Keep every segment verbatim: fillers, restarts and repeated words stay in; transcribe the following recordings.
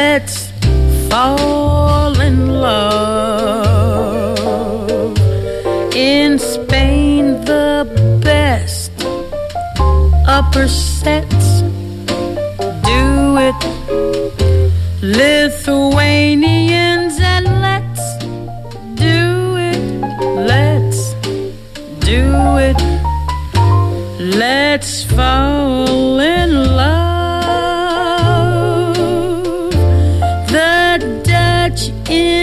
Let's fall in love. In Spain, the best upper sets do it. Lithuanians, and let's do it. Let's do it. Let's fall in love. The Dutch in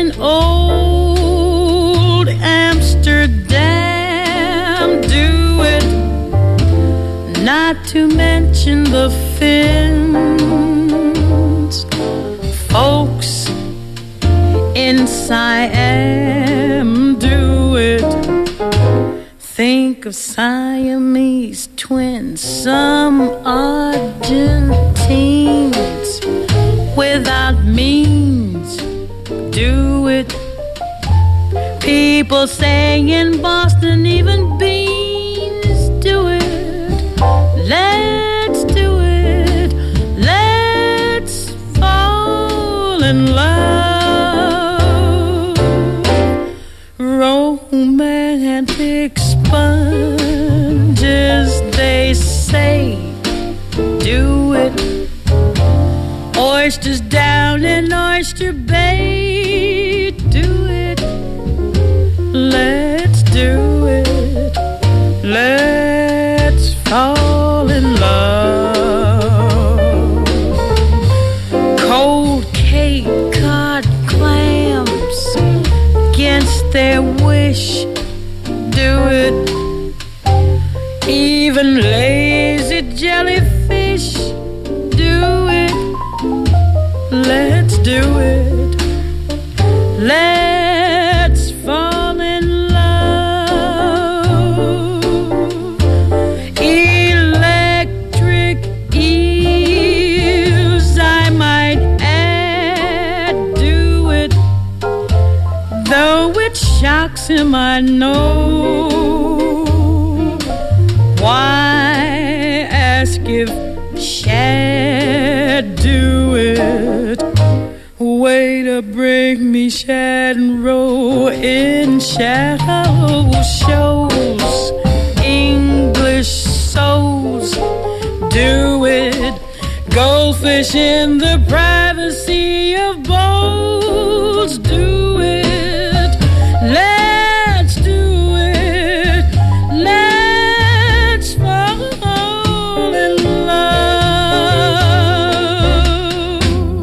old Amsterdam do it. Not to mention the Finns, folks in Siam do it. Think of Siamese twins, some Argentines without means do it. People saying in Boston even beans do it. Let's do it. Let's fall in love. Romantic sponges, they say, do it. Oysters down in Oyster Bay, do it. Let's do it. Let's fall in love. Cold Cape Cod clams against their wish, do it. Even lazy jellyfish, do it. Let's do it. Let's fall in love. Electric eels, I might add, do it. Though it shocks him, I know. Why ask if Shad do it? Way to bring me Shad and roll in shallow shows. English souls do it. Goldfish in the privacy of bowls do it. Let's do it. Let's fall in love.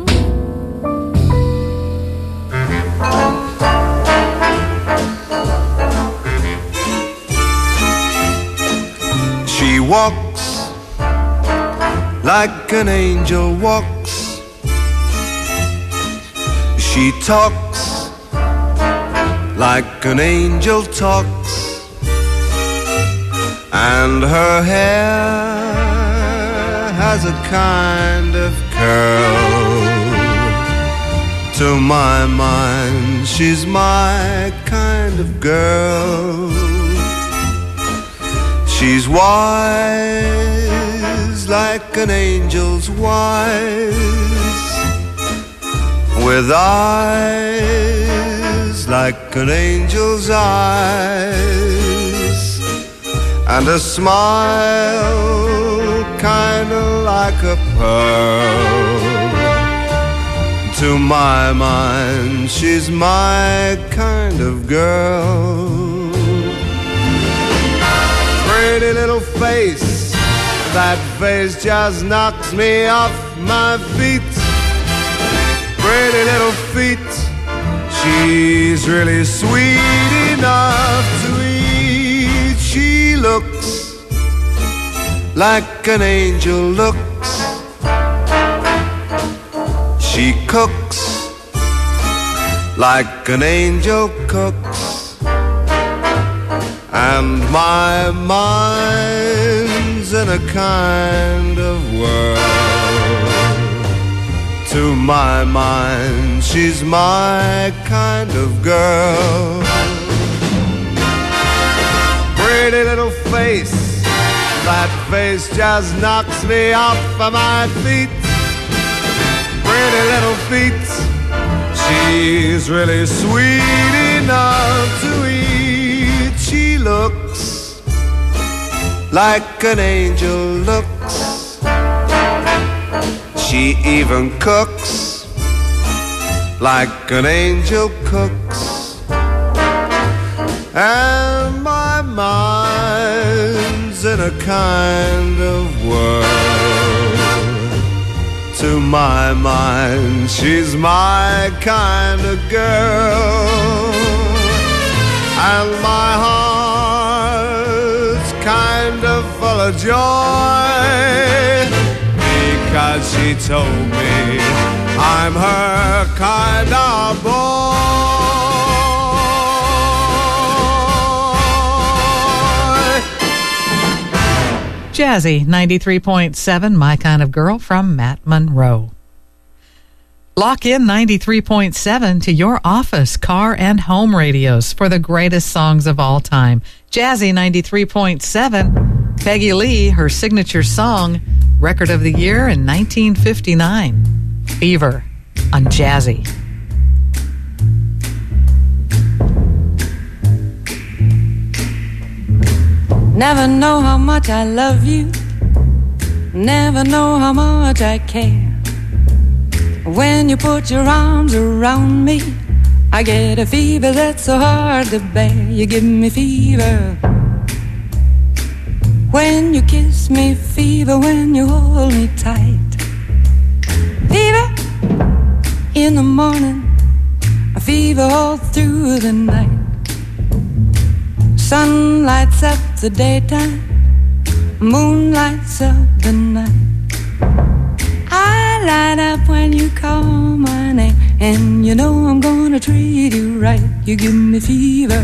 She walks like an angel walks. She talks like an angel talks. And her hair has a kind of curl. To my mind, she's my kind of girl. She's wise like an angel's wise, with eyes like an angel's eyes, and a smile kinda like a pearl. To my mind, she's my kind of girl. Pretty little face, that face just knocks me off my feet. Pretty little feet, she's really sweet enough to eat. She looks like an angel looks. She cooks like an angel cooks. And my mind's in a kind of whirl. To my mind, she's my kind of girl. Pretty little face, that face just knocks me off of my feet. Pretty little feet. She's really sweet enough to eat. She looks like an angel looks. She even cooks like an angel cooks. And my mind's in a kind of whirl. To my mind, she's my kind of girl. And my heart's kind of full of joy, because she told me I'm her kind of boy. Jazzy, ninety-three point seven, My Kind of Girl from Matt Monroe. Lock in ninety-three point seven to your office, car, and home radios for the greatest songs of all time. Jazzy, ninety-three point seven. Peggy Lee, her signature song, record of the year in nineteen fifty-nine. Fever on Jazzy. Never know how much I love you. Never know how much I care. When you put your arms around me, I get a fever that's so hard to bear. You give me fever when you kiss me, fever when you hold me tight. Fever in the morning, a fever all through the night. Sun lights up the daytime, moon lights up the night. I light up when you call my name, and you know I'm gonna treat you right. You give me fever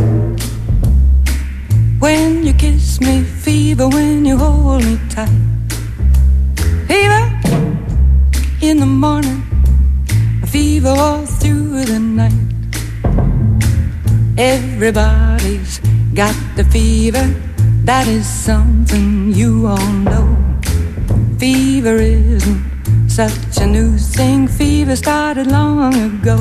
when you kiss me, fever when you hold me tight. Fever in the morning, a fever all through the night. Everybody's got the fever, that is something you all know. Fever isn't such a new thing, fever started long ago.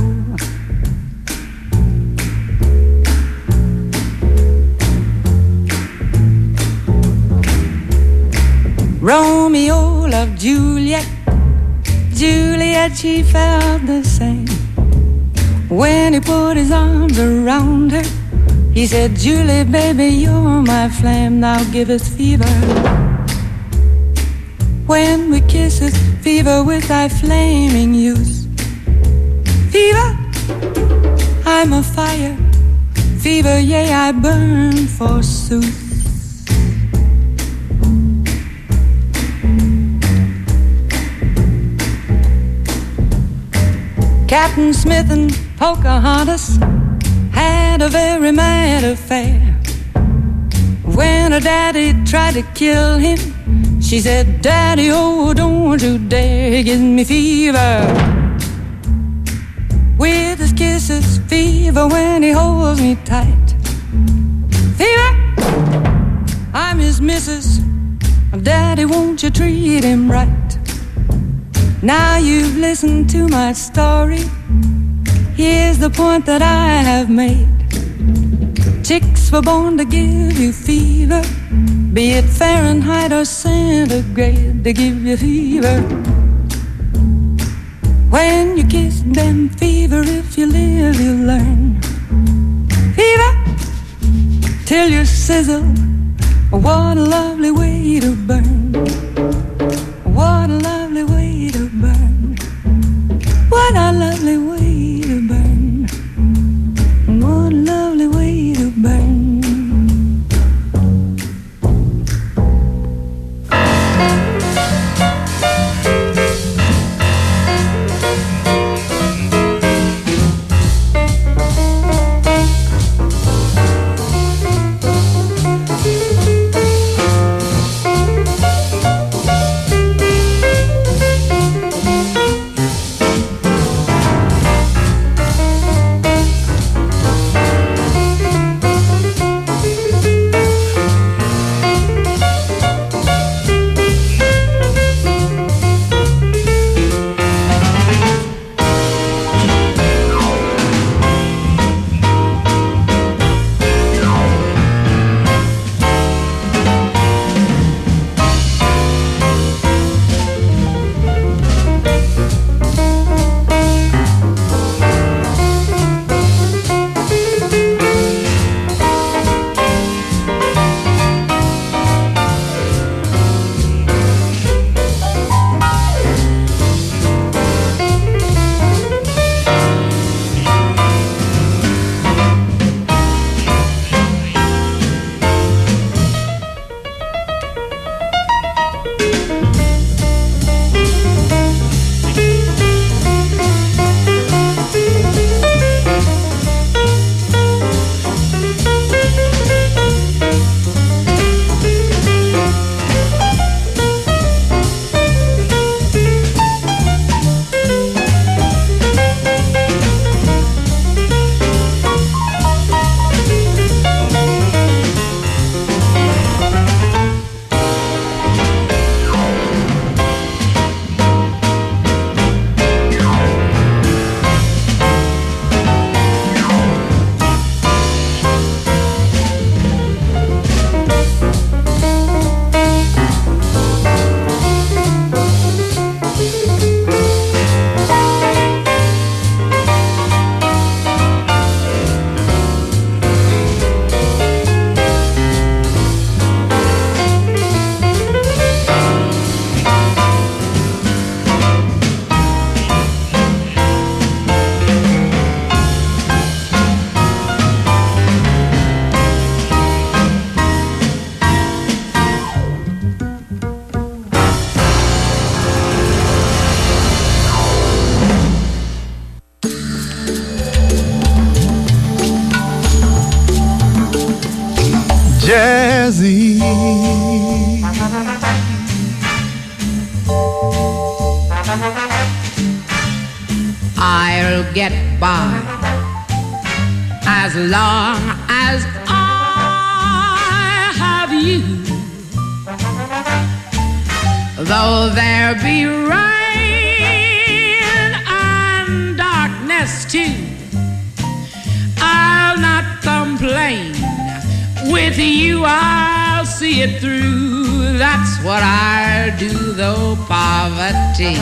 Romeo loved Juliet, Juliet, she felt the same. When he put his arms around her, he said, Julie, baby, you're my flame, now give us fever. When we kiss us, fever with thy flaming youth. Fever, I'm a fire, fever, yea, I burn forsooth. Captain Smith and Pocahontas had a very mad affair. When her daddy tried to kill him, she said, Daddy, oh, don't you dare. He gives me fever with his kisses, fever when he holds me tight. Fever, I'm his missus, Daddy, won't you treat him right? Now you've listened to my story, here's the point that I have made. Chicks were born to give you fever, be it Fahrenheit or centigrade, they give you fever. When you kiss them, fever, if you live, you learn. Fever, till you sizzle, what a lovely way to burn. What a lovely way to burn. What a lovely way to burn. What a lovely way to burn. Jazzy. I'll get by as long as I have you. Though there be rain and darkness too, I'll not complain. With you I'll see it through. That's what I'll do, though poverty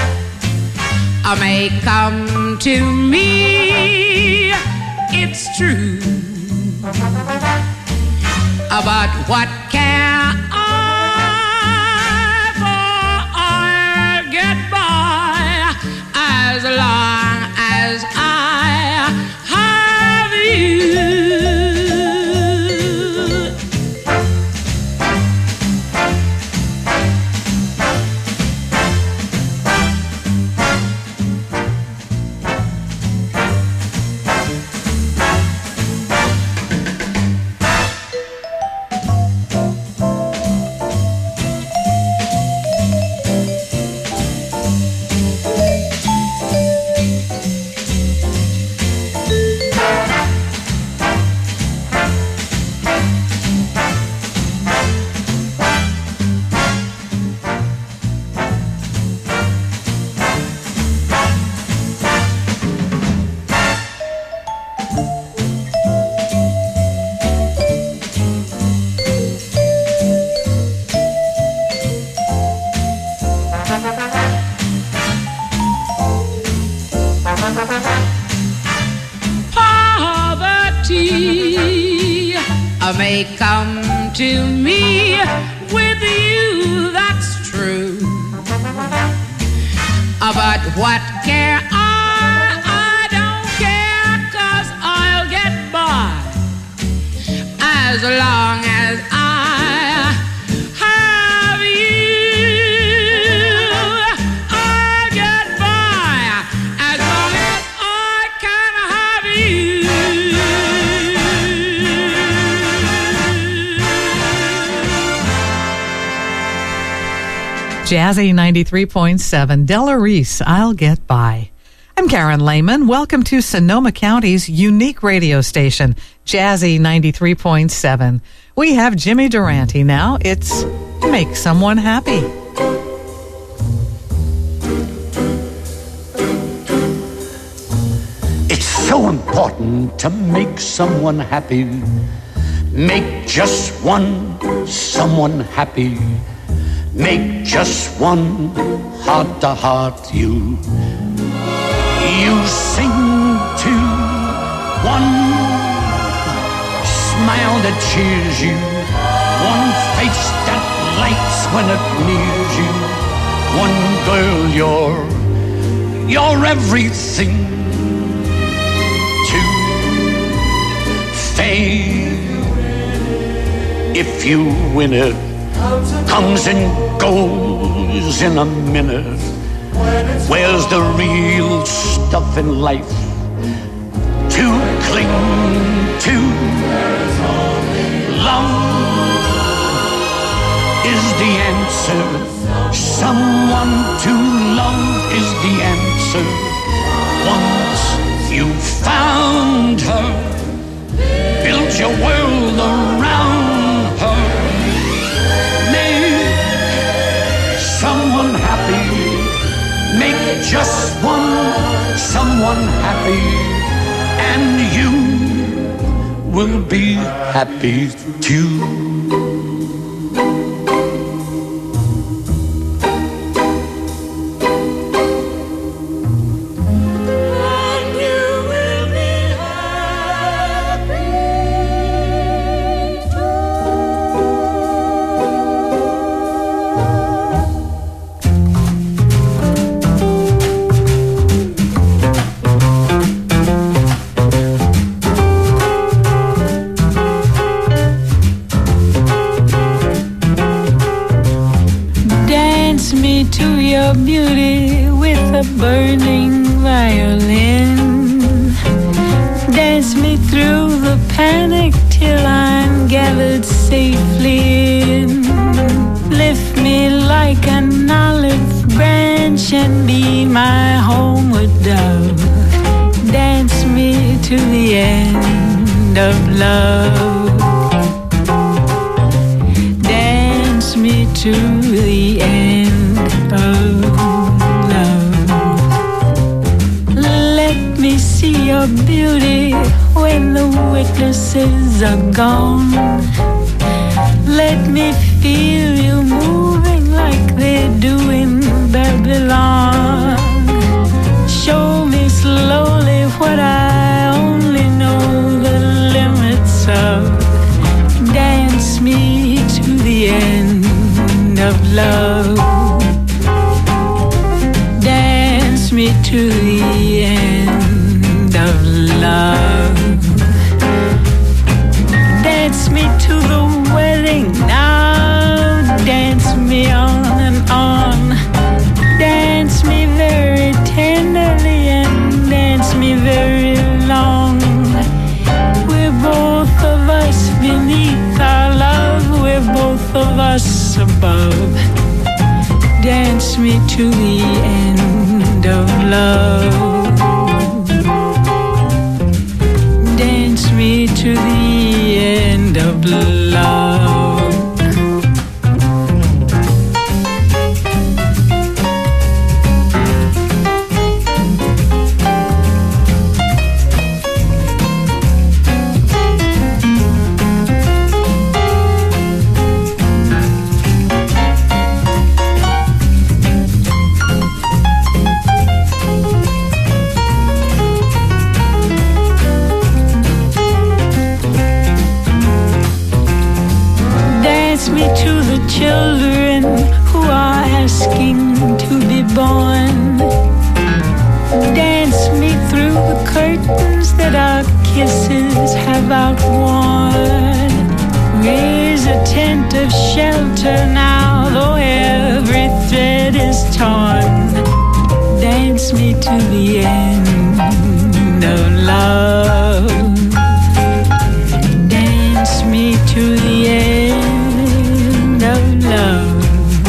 may come to me, it's true. But what care I, for I'll get by as long as I have you. May come to me, with you that's true. But what care I, I don't care, 'cause I'll get by as long as I have you. I'll get by as long as I can have you. Jazzy ninety-three point seven, Della Reese, I'll Get By. I'm Karen Lehman. Welcome to Sonoma County's unique radio station, Jazzy ninety-three point seven. We have Jimmy Durante now. It's Make Someone Happy. It's so important to make someone happy. Make just one someone happy. Make just one heart-to-heart you. You sing to one smile that cheers you, one face that lights when it nears you, one girl you're, you're everything to. Fame, if you win it, comes and goes in a minute. Where's the real stuff in life to cling to? Love is the answer. Someone to love is the answer. Once you've found her, build your world around her. Someone happy, make just one someone happy, and you will be happy too. me, my homeward dove. Dance me to the end of love. Dance me to the end of love. Let me see your beauty when the witnesses are gone. Let me feel you moving like they do in Babylon. Show me slowly what I only know the limits of. Dance me to the end of love. Dance me to the end of love. Dance me to the wedding now. Dance me on and on. Dance me very tenderly and dance me very long. We're both of us beneath our love. We're both of us above. Dance me to the end of love. Dance me to the end of love. Children who are asking to be born. Dance me through the curtains that our kisses have outworn. Raise a tent of shelter now, though every thread is torn. Dance me to the end of love. Dance me to the end of love.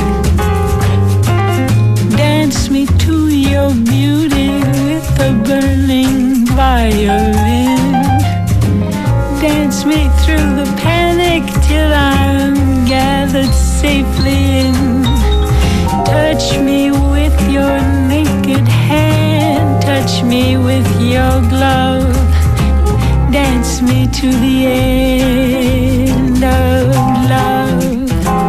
Dance me to your beauty with a burning violin. Dance me through the panic till I'm gathered safely in. Touch me with your naked hand. Touch me with your glove. Dance me to the end of love.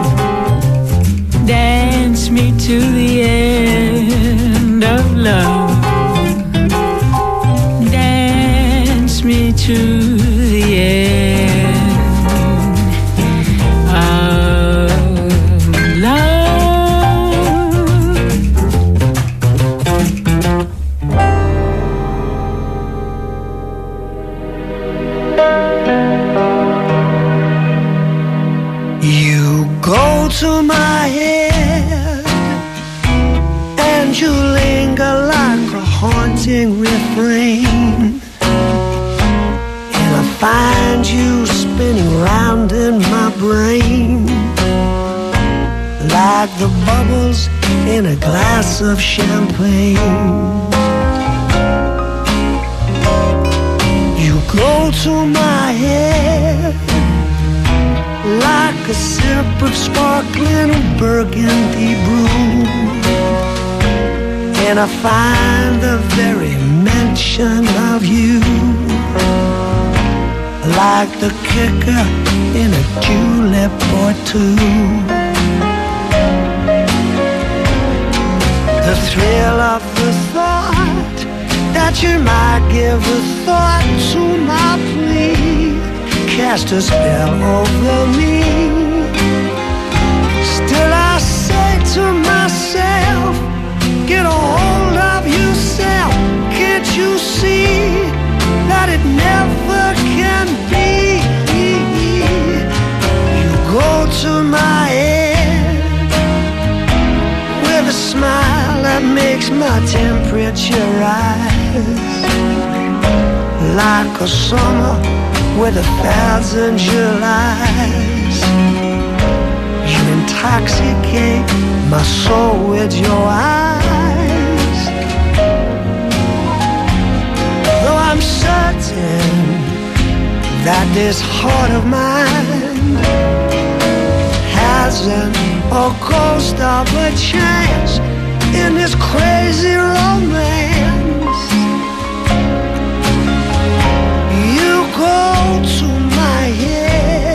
Dance me to the end of love. Dance me to the end of love. You go to my head and you linger like a haunting refrain, and I find you spinning round in my brain like the bubbles in a glass of champagne. You go to my head like a sip of sparkling burgundy brew, and I find the very mention of you like the kicker in a julep or two. The thrill of the thought that you might give a thought to my plea cast a spell over me. Still I say to myself, get a hold of yourself. Can't you see that it never can be? You go to my head with a smile that makes my temperature rise, like a summer with a thousand Julys. You intoxicate my soul with your eyes. this heart of mine hasn't a ghost of a chance in this crazy romance. You go to my head,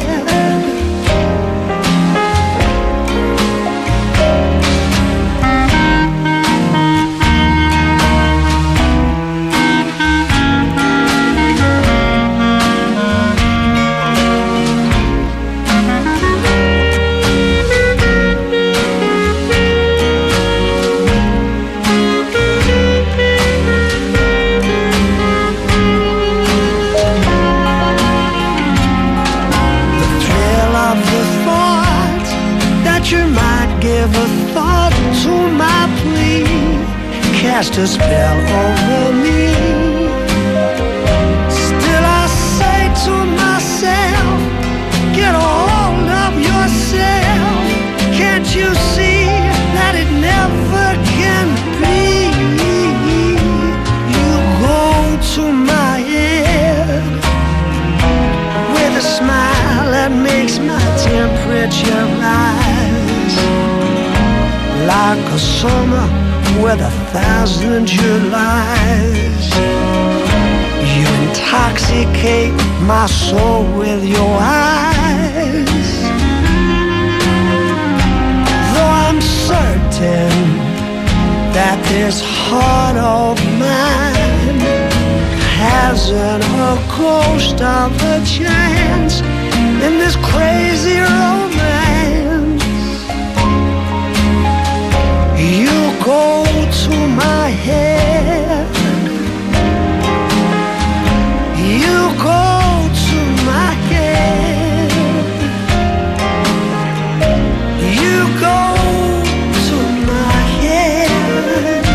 cast a spell over me. Still I say to myself, get a hold of yourself. Can't you see that it never can be? You go to my head with a smile that makes my temperature rise, like a summer with a thousand Julys. You intoxicate my soul with your eyes. Though I'm certain that this heart of mine hasn't a ghost of a chance in this crazy romance. You go to my head, you go to my head, you go to my head.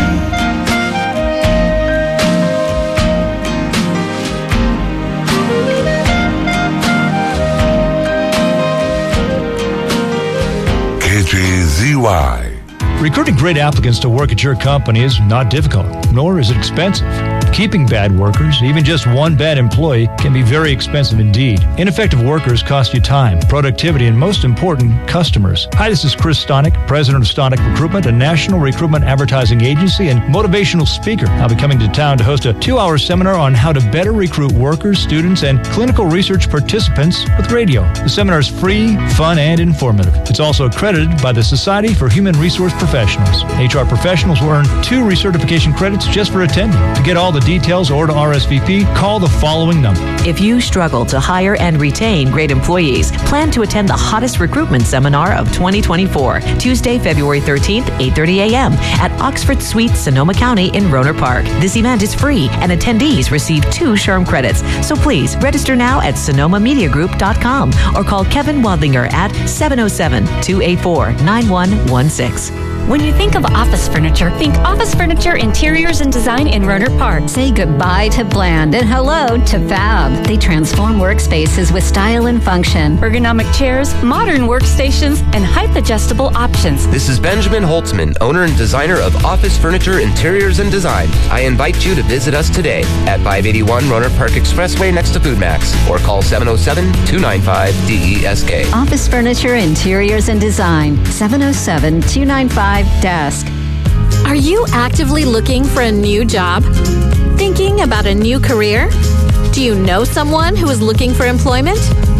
K J Z Y. Recruiting great applicants to work at your company is not difficult, nor is it expensive. Keeping bad workers, even just one bad employee, can be very expensive indeed. Ineffective workers cost you time, productivity, and most important, customers. Hi, this is Chris Stonick, president of Stonick Recruitment, a national recruitment advertising agency and motivational speaker. I'll be coming to town to host a two-hour seminar on how to better recruit workers, students, and clinical research participants with radio. The seminar is free, fun, and informative. It's also accredited by the Society for Human Resource Professionals. H R professionals will earn two recertification credits just for attending. To get all the details or to R S V P, call the following number. If you struggle to hire and retain great employees, plan to attend the hottest recruitment seminar of twenty twenty-four, Tuesday, February thirteenth, eight thirty a.m. at Oxford Suite, Sonoma County in Rohnert Park. This event is free and attendees receive two SHRM credits. So please register now at sonoma media group dot com or call Kevin Wadlinger at seven oh seven, two eight four, nine one one six. When you think of office furniture, think Office Furniture Interiors and Design in Rohnert Park. Say goodbye to bland and hello to fab. They transform workspaces with style and function. Ergonomic chairs, modern workstations, and height-adjustable options. This is Benjamin Holtzman, owner and designer of Office Furniture Interiors and Design. I invite you to visit us today at five eighty-one Rohnert Park Expressway next to Food Max, or call seven oh seven, two nine five, D E S K. Office Furniture Interiors and Design, seven oh seven, two nine five, desk. Are you actively looking for a new job? Thinking about a new career? Do you know someone who is looking for employment?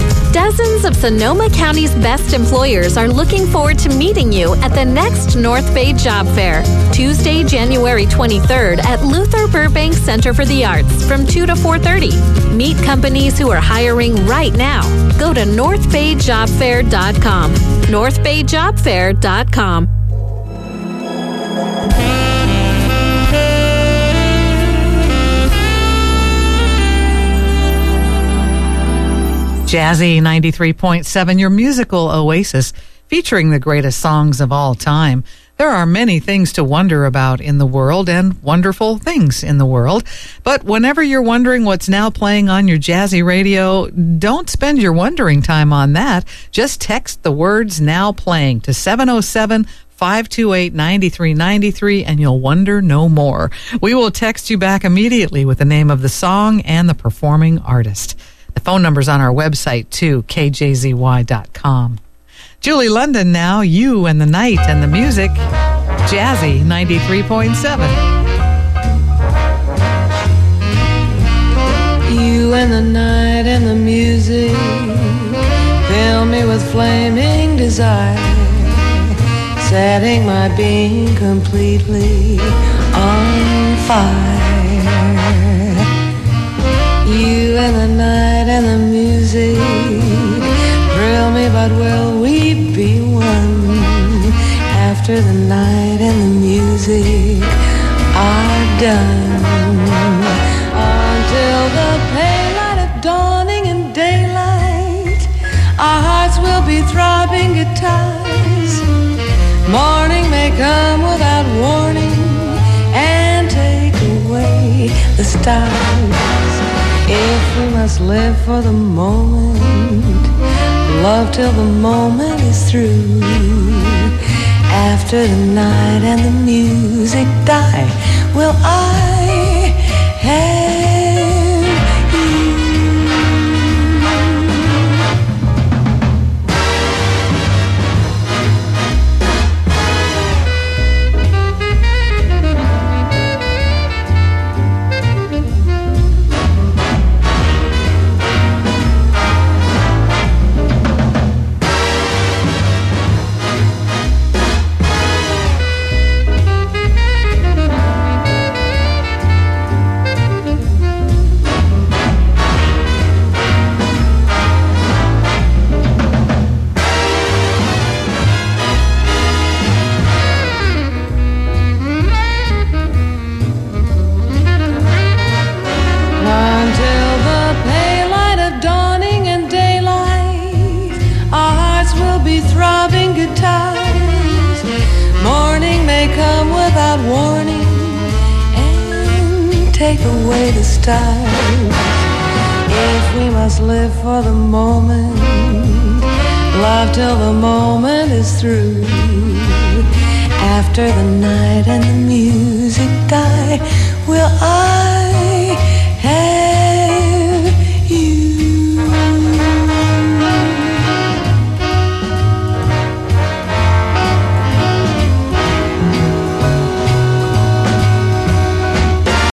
Dozens of Sonoma County's best employers are looking forward to meeting you at the next North Bay Job Fair, Tuesday, January twenty-third at Luther Burbank Center for the Arts from two to four thirty. Meet companies who are hiring right now. Go to north bay job fair dot com. north bay job fair dot com. Jazzy ninety-three point seven, your musical oasis, featuring the greatest songs of all time. There are many things to wonder about in the world and wonderful things in the world. But whenever you're wondering what's now playing on your Jazzy radio, don't spend your wondering time on that. Just text the words "now playing" to seven oh seven, five two eight, nine three nine three and you'll wonder no more. We will text you back immediately with the name of the song and the performing artist. The The phone number's on our website, too, K J Z Y dot com. Julie London now, You and the Night and the Music, Jazzy ninety-three point seven. You and the night and the music fill me with flaming desire, setting my being completely on fire. You and the night and the music thrill me, but will we be one after the night and the music are done? Until the pale light of dawning and daylight, our hearts will be throbbing guitars. Morning may come without warning and take away the stars. If we must live for the moment, love till the moment is through. After the night and the music die, will I have away the stars. If we must live for the moment, love till the moment is through. After the night and the music die,